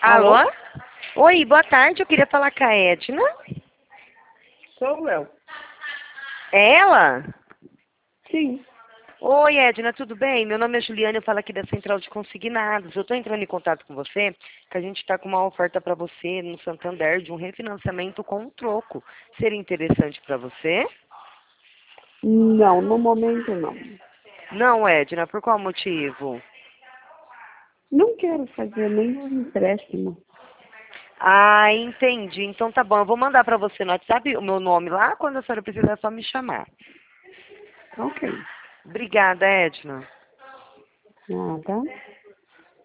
Alô? Alô? Oi, boa tarde. Eu queria falar com a Edna. Sou eu. É ela? Sim. Oi, Edna, tudo bem? Meu nome é Juliana, eu falo aqui da Central de Consignados. Eu estou entrando em contato com você, que a gente está com uma oferta para você no Santander de um refinanciamento com um troco. Seria interessante para você? Não, no momento não. Não, Edna, por qual motivo? Não quero fazer nenhum empréstimo. Ah, entendi. Então tá bom, eu vou mandar para você no WhatsApp o meu nome lá. Quando a senhora precisar, é só me chamar. Ok. Obrigada, Edna. Nada.